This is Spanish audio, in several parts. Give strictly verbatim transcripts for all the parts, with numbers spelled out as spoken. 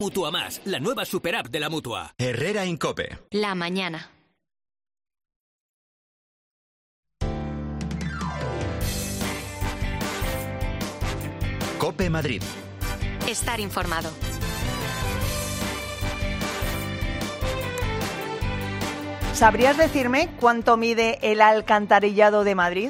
Mutua Más, la nueva super app de la Mutua. Herrera Incope. La mañana. Cope Madrid. Estar informado. ¿Sabrías decirme cuánto mide el alcantarillado de Madrid?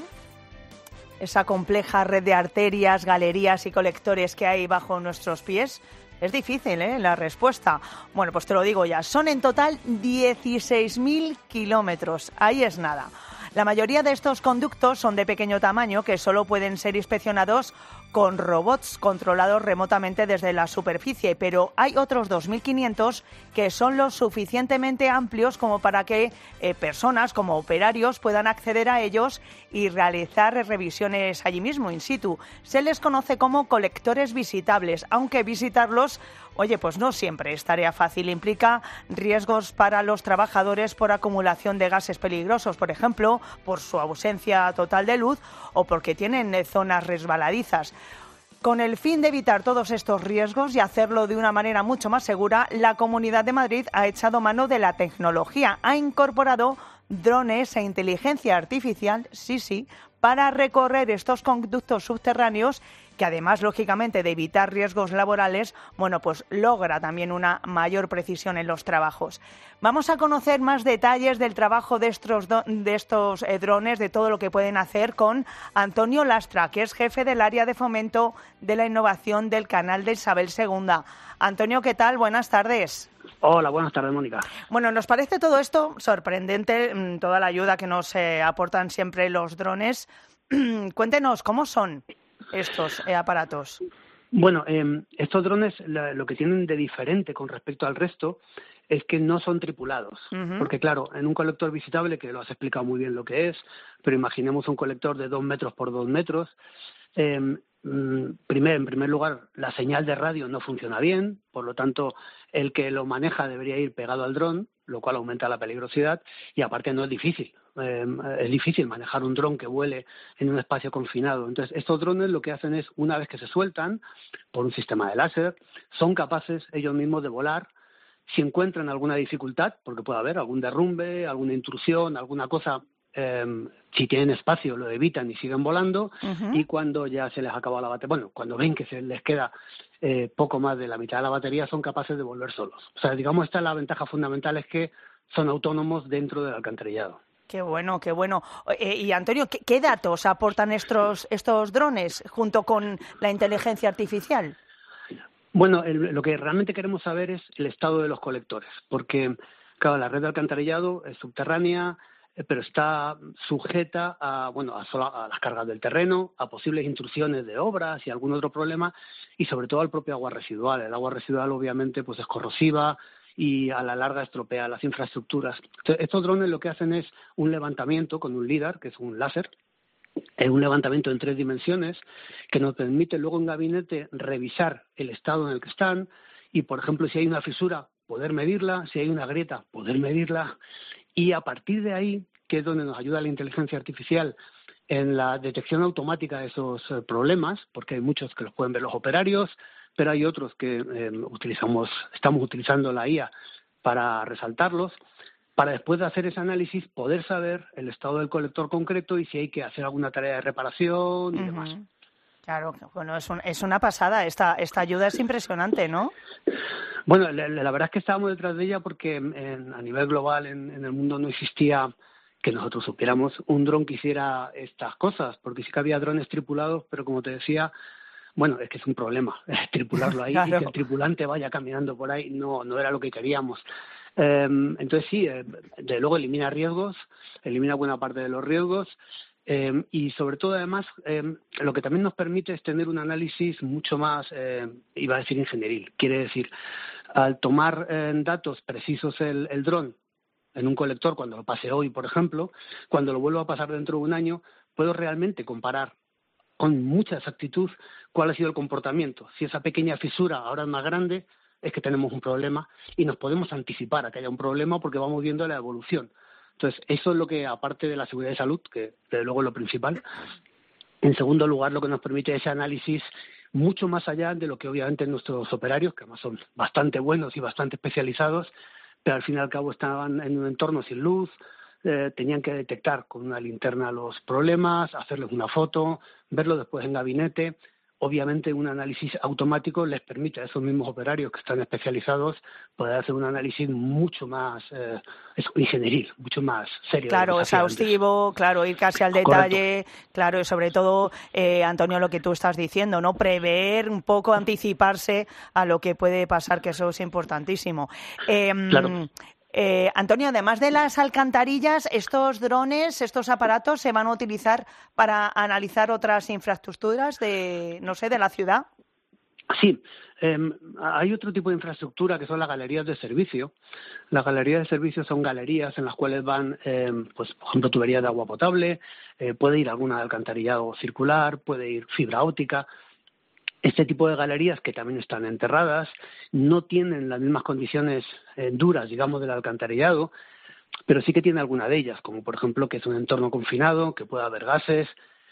Esa compleja red de arterias, galerías y colectores que hay bajo nuestros pies. Es difícil, ¿eh?, la respuesta. Bueno, pues te lo digo ya. Son en total dieciséis mil kilómetros. Ahí es nada. La mayoría de estos conductos son de pequeño tamaño que solo pueden ser inspeccionados con robots controlados remotamente desde la superficie, pero hay otros dos mil quinientos que son lo suficientemente amplios como para que eh, personas como operarios puedan acceder a ellos y realizar revisiones allí mismo, in situ. Se les conoce como colectores visitables, aunque visitarlos, oye, pues no siempre es tarea fácil. Implica riesgos para los trabajadores por acumulación de gases peligrosos, por ejemplo, por su ausencia total de luz o porque tienen eh, zonas resbaladizas. Con el fin de evitar todos estos riesgos y hacerlo de una manera mucho más segura, la Comunidad de Madrid ha echado mano de la tecnología, ha incorporado drones e inteligencia artificial, sí, sí, para recorrer estos conductos subterráneos que además, lógicamente, de evitar riesgos laborales, bueno, pues logra también una mayor precisión en los trabajos. Vamos a conocer más detalles del trabajo de estos, de estos eh, drones, de todo lo que pueden hacer, con Antonio Lastra, que es jefe del área de fomento de la innovación del Canal de Isabel segunda. Antonio, ¿qué tal? Buenas tardes. Hola, buenas tardes, Mónica. Bueno, nos parece todo esto sorprendente, toda la ayuda que nos eh, aportan siempre los drones. Cuéntenos, ¿cómo son estos eh, aparatos? Bueno, eh, estos drones la, lo que tienen de diferente con respecto al resto es que no son tripulados. Uh-huh. Porque claro, en un colector visitable, que lo has explicado muy bien lo que es, pero imaginemos un colector de dos metros por dos metros, eh, Primer, en primer lugar, la señal de radio no funciona bien, por lo tanto, el que lo maneja debería ir pegado al dron, lo cual aumenta la peligrosidad, y aparte no es difícil. Eh, es difícil manejar un dron que vuele en un espacio confinado. Entonces, estos drones lo que hacen es, una vez que se sueltan por un sistema de láser, son capaces ellos mismos de volar. Si encuentran alguna dificultad, porque puede haber algún derrumbe, alguna intrusión, alguna cosa, Eh, si tienen espacio lo evitan y siguen volando. Uh-huh. Y cuando ya se les acaba la batería, bueno, cuando ven que se les queda eh, poco más de la mitad de la batería, son capaces de volver solos. O sea, digamos, esta es la ventaja fundamental, es que son autónomos dentro del alcantarillado. Qué bueno, qué bueno. Eh, y Antonio, ¿qué, ¿qué datos aportan estos, estos drones junto con la inteligencia artificial? Bueno, el, lo que realmente queremos saber es el estado de los colectores, porque, claro, la red de alcantarillado es subterránea, pero está sujeta a, bueno, a, solo a las cargas del terreno, a posibles intrusiones de obras y algún otro problema, y sobre todo al propio agua residual. El agua residual, obviamente, pues es corrosiva y a la larga estropea las infraestructuras. Entonces, estos drones lo que hacen es un levantamiento con un LIDAR, que es un láser, es un levantamiento en tres dimensiones que nos permite luego en gabinete revisar el estado en el que están y, por ejemplo, si hay una fisura, poder medirla, si hay una grieta, poder medirla. Y a partir de ahí, que es donde nos ayuda la inteligencia artificial en la detección automática de esos eh, problemas, porque hay muchos que los pueden ver los operarios, pero hay otros que eh, utilizamos, estamos utilizando la I A para resaltarlos, para después de hacer ese análisis poder saber el estado del colector concreto y si hay que hacer alguna tarea de reparación y uh-huh. demás. Claro, bueno, es, un, es una pasada, esta, esta ayuda es impresionante, ¿no? Bueno, la, la verdad es que estábamos detrás de ella porque en, a nivel global en, en el mundo no existía que nosotros supiéramos un dron que hiciera estas cosas, porque sí que había drones tripulados, pero como te decía, bueno, es que es un problema tripularlo ahí. Claro. Y que el tripulante vaya caminando por ahí no, no era lo que queríamos. Eh, entonces sí, eh, de luego elimina riesgos, elimina buena parte de los riesgos. Eh, y sobre todo, además, eh, lo que también nos permite es tener un análisis mucho más, eh, iba a decir ingenieril. Quiere decir, al tomar eh, datos precisos el, el dron en un colector, cuando lo pase hoy, por ejemplo, cuando lo vuelvo a pasar dentro de un año, puedo realmente comparar con mucha exactitud cuál ha sido el comportamiento. Si esa pequeña fisura ahora es más grande, es que tenemos un problema y nos podemos anticipar a que haya un problema porque vamos viendo la evolución. Entonces, eso es lo que, aparte de la seguridad de salud, que desde luego es lo principal, en segundo lugar, lo que nos permite ese análisis mucho más allá de lo que obviamente nuestros operarios, que además son bastante buenos y bastante especializados, pero al fin y al cabo estaban en un entorno sin luz, eh, tenían que detectar con una linterna los problemas, hacerles una foto, verlo después en gabinete. Obviamente un análisis automático les permite a esos mismos operarios que están especializados poder hacer un análisis mucho más eh, ingenieril, mucho más serio. Claro, exhaustivo, claro, ir casi al detalle, correcto. Claro, y sobre todo, eh, Antonio, lo que tú estás diciendo, ¿no? Prever un poco, anticiparse a lo que puede pasar, que eso es importantísimo. Eh, claro. Eh, Antonio, además de las alcantarillas, ¿estos drones, estos aparatos se van a utilizar para analizar otras infraestructuras de, no sé, de la ciudad? Sí, eh, hay otro tipo de infraestructura que son las galerías de servicio. Las galerías de servicio son galerías en las cuales van, eh, pues, por ejemplo, tuberías de agua potable, eh, puede ir alguna de alcantarillado circular, puede ir fibra óptica. Este tipo de galerías, que también están enterradas, no tienen las mismas condiciones eh, duras, digamos, del alcantarillado, pero sí que tiene alguna de ellas, como por ejemplo que es un entorno confinado, que puede haber gases,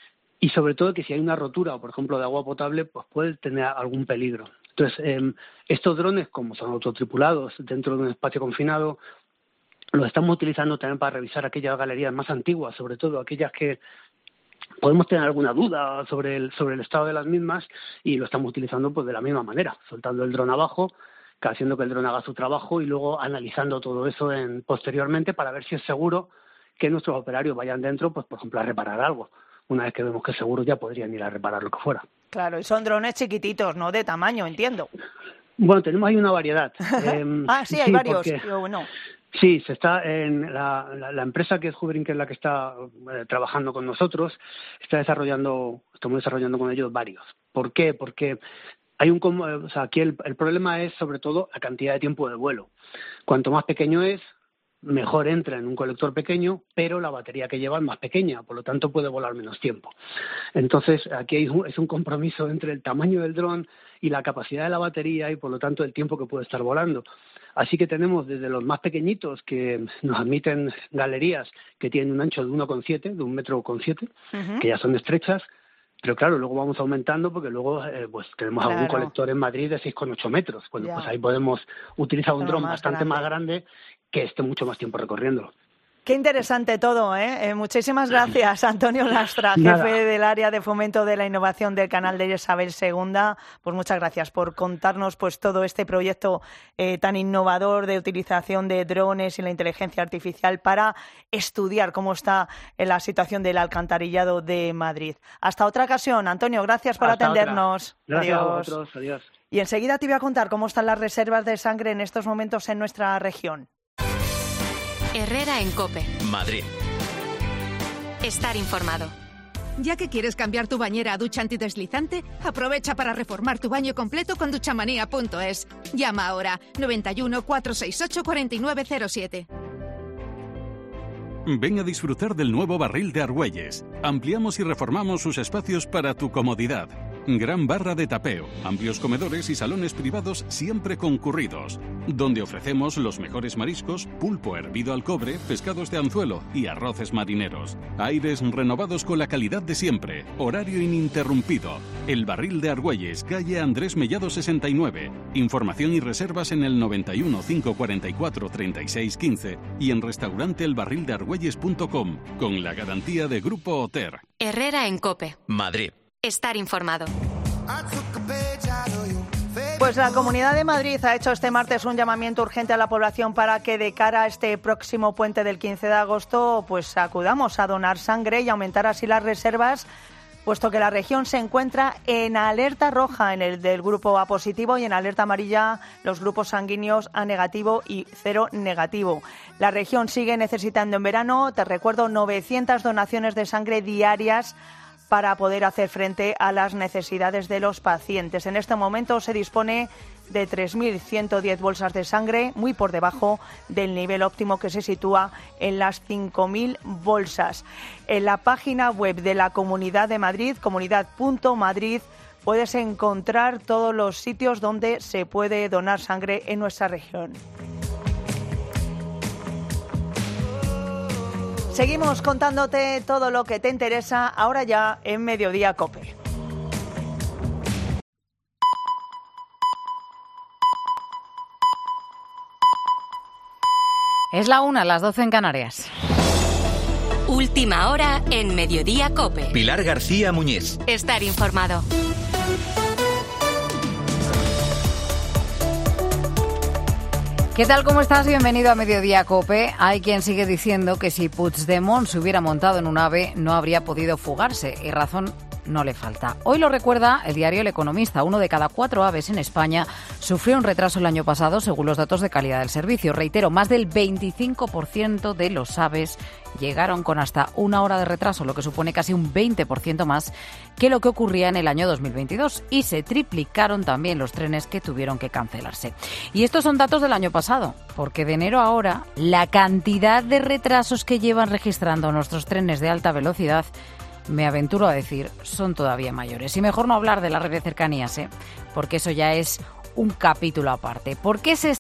y sobre todo que si hay una rotura, por ejemplo, de agua potable, pues puede tener algún peligro. Entonces, eh, estos drones, como son autotripulados dentro de un espacio confinado, los estamos utilizando también para revisar aquellas galerías más antiguas, sobre todo aquellas que podemos tener alguna duda sobre el sobre el estado de las mismas, y lo estamos utilizando pues de la misma manera, soltando el dron abajo, haciendo que el dron haga su trabajo y luego analizando todo eso en, posteriormente para ver si es seguro que nuestros operarios vayan dentro, pues por ejemplo a reparar algo. Una vez que vemos que es seguro ya podrían ir a reparar lo que fuera. Claro, y son drones chiquititos, ¿no? De tamaño, entiendo. Bueno, tenemos ahí una variedad. eh, ah, sí, hay sí, varios. Porque... Pero bueno. Sí, se está en la, la, la empresa que es Hubering, que es la que está eh, trabajando con nosotros, está desarrollando, estamos desarrollando con ellos varios. ¿Por qué? Porque hay un, o sea, aquí el, el problema es sobre todo la cantidad de tiempo de vuelo. Cuanto más pequeño es, mejor entra en un colector pequeño, pero la batería que lleva es más pequeña, por lo tanto puede volar menos tiempo. Entonces, aquí hay un, es un compromiso entre el tamaño del dron y la capacidad de la batería y, por lo tanto, el tiempo que puede estar volando. Así que tenemos desde los más pequeñitos, que nos admiten galerías que tienen un ancho de uno coma siete, de un metro con siete, uh-huh. que ya son estrechas, pero claro, luego vamos aumentando porque luego eh, pues tenemos claro. algún colector en Madrid de seis coma ocho metros. Bueno, ya. pues ahí podemos utilizar un dron bastante grande. más grande que esté mucho más tiempo recorriéndolo. Qué interesante todo, ¿eh? eh muchísimas gracias, Antonio Lastra, jefe Nada. del área de fomento de la innovación del canal de Isabel segunda. Pues muchas gracias por contarnos pues todo este proyecto eh, tan innovador de utilización de drones y la inteligencia artificial para estudiar cómo está la situación del alcantarillado de Madrid. Hasta otra ocasión, Antonio, gracias por Hasta atendernos. Otra. Gracias Adiós. a vosotros, adiós. Y enseguida te voy a contar cómo están las reservas de sangre en estos momentos en nuestra región. Herrera en COPE. Madrid. Estar informado. ¿Ya que quieres cambiar tu bañera a ducha antideslizante? Aprovecha para reformar tu baño completo con duchamanía punto es. Llama ahora noventa y uno, cuatrocientos sesenta y ocho, cuarenta y nueve cero siete. Ven a disfrutar del nuevo barril de Argüelles. Ampliamos y reformamos sus espacios para tu comodidad. Gran barra de tapeo, amplios comedores y salones privados siempre concurridos, donde ofrecemos los mejores mariscos, pulpo hervido al cobre, pescados de anzuelo y arroces marineros. Aires renovados con la calidad de siempre, horario ininterrumpido. El Barril de Argüelles, calle Andrés Mellado sesenta y nueve. Información y reservas en el noventa y uno, cinco cuarenta y cuatro, treinta y seis quince y en restaurante el barril de argüelles punto com, con la garantía de Grupo Oter. Herrera en COPE. Madrid. Estar informado. Pues la Comunidad de Madrid ha hecho este martes un llamamiento urgente a la población para que de cara a este próximo puente del quince de agosto pues acudamos a donar sangre y aumentar así las reservas, puesto que la región se encuentra en alerta roja en el del grupo A positivo y en alerta amarilla los grupos sanguíneos A negativo y cero negativo. La región sigue necesitando en verano, te recuerdo, novecientas donaciones de sangre diarias para poder hacer frente a las necesidades de los pacientes. En este momento se dispone de tres mil ciento diez bolsas de sangre, muy por debajo del nivel óptimo que se sitúa en las cinco mil bolsas. En la página web de la Comunidad de Madrid, comunidad punto madrid, puedes encontrar todos los sitios donde se puede donar sangre en nuestra región. Seguimos contándote todo lo que te interesa ahora ya en Mediodía COPE. Es la una, las doce en Canarias. Última hora en Mediodía COPE. Pilar García Muñiz. Estar informado. ¿Qué tal? ¿Cómo estás? Bienvenido a Mediodía COPE. Hay quien sigue diciendo que si Puigdemont se hubiera montado en un AVE no habría podido fugarse, y razón no le falta. Hoy lo recuerda el diario El Economista. Uno de cada cuatro aves en España sufrió un retraso el año pasado, según los datos de calidad del servicio. Reitero, más del veinticinco por ciento de los aves llegaron con hasta una hora de retraso, lo que supone casi un veinte por ciento más que lo que ocurría en el año dos mil veintidós. Y se triplicaron también los trenes que tuvieron que cancelarse. Y estos son datos del año pasado, porque de enero a ahora la cantidad de retrasos que llevan registrando nuestros trenes de alta velocidad, me aventuro a decir, son todavía mayores. Y mejor no hablar de la red de cercanías, ¿eh? Porque eso ya es un capítulo aparte. ¿Por qué se